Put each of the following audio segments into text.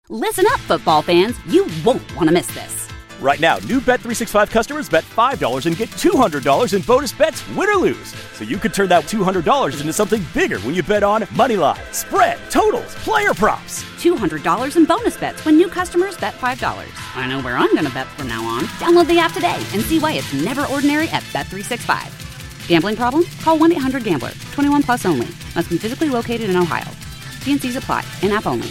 Listen up, football fans. You won't want to miss this. Right now, new Bet365 customers bet $5 and get $200 in bonus bets, win or lose. So you could turn that $200 into something bigger when you bet on Moneyline, spread, totals, player props. $200 in bonus bets when new customers bet $5. I know where I'm going to bet from now on. Download the app today and see why it's never ordinary at Bet365. Gambling problem? Call 1-800-GAMBLER. 21 plus only. Must be physically located in Ohio. T&Cs apply. In-app only.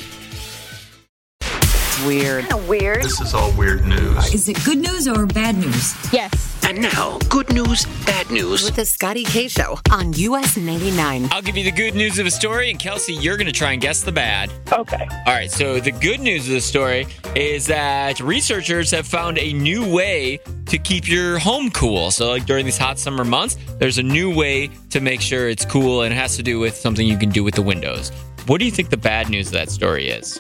Weird. Weird. This is all weird news. Is it good news or bad news? Yes. And now, good news, bad news. With the Scotty K Show on US 99. I'll give you the good news of the story, and Kelsey, you're going to try and guess the bad. Okay. All right, so the good news of the story is that researchers have found a new way to keep your home cool. So like during these hot summer months, there's a new way to make sure it's cool, and it has to do with something you can do with the windows. What do you think the bad news of that story is?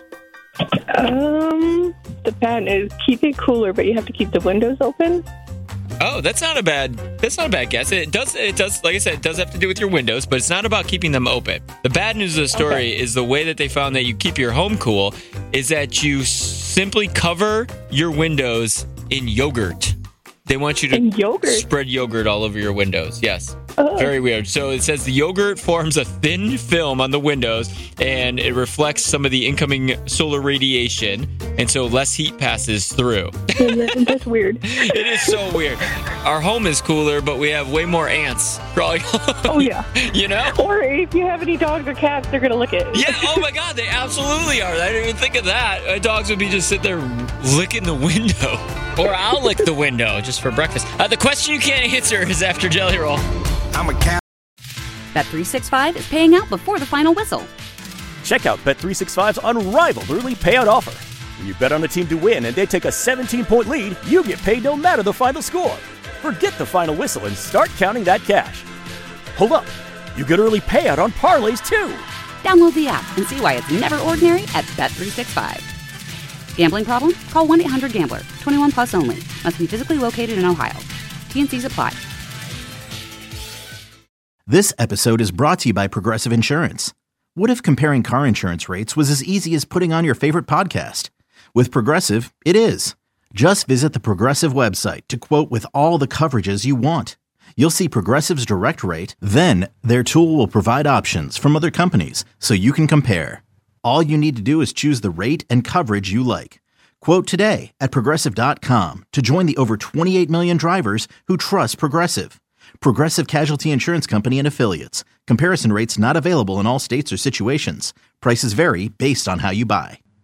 The bad news, keep it cooler, but you have to keep the windows open. Oh, that's not a bad guess. It does, like I said, it does have to do with your windows, but it's not about keeping them open. The bad news of the story is the way that they found that you keep your home cool is that you simply cover your windows in yogurt. They want you to spread yogurt all over your windows. Yes. Very weird. So it says the yogurt forms a thin film on the windows, and it reflects some of the incoming solar radiation, and so less heat passes through. That's weird. It is so weird. Our home is cooler, but we have way more ants crawling. Oh, yeah. You know? Or if you have any dogs or cats, they're going to lick it. Yeah, oh my God, they absolutely are. I didn't even think of that. My dogs would be just sit there licking the window. Or I'll lick the window just for breakfast. The question you can't answer is after Jelly Roll. I'm a cat. Bet365 is paying out before the final whistle. Check out Bet365's unrivaled early payout offer. When you bet on a team to win and they take a 17-point lead, you get paid no matter the final score. Forget the final whistle and start counting that cash. Hold up. You get early payout on parlays, too. Download the app and see why it's never ordinary at Bet365. Gambling problem? Call 1-800-GAMBLER. 21 plus only. Must be physically located in Ohio. T&Cs apply. This episode is brought to you by Progressive Insurance. What if comparing car insurance rates was as easy as putting on your favorite podcast? With Progressive, it is. Just visit the Progressive website to quote with all the coverages you want. You'll see Progressive's direct rate, then their tool will provide options from other companies so you can compare. All you need to do is choose the rate and coverage you like. Quote today at Progressive.com to join the over 28 million drivers who trust Progressive. Progressive Casualty Insurance Company and Affiliates. Comparison rates not available in all states or situations. Prices vary based on how you buy.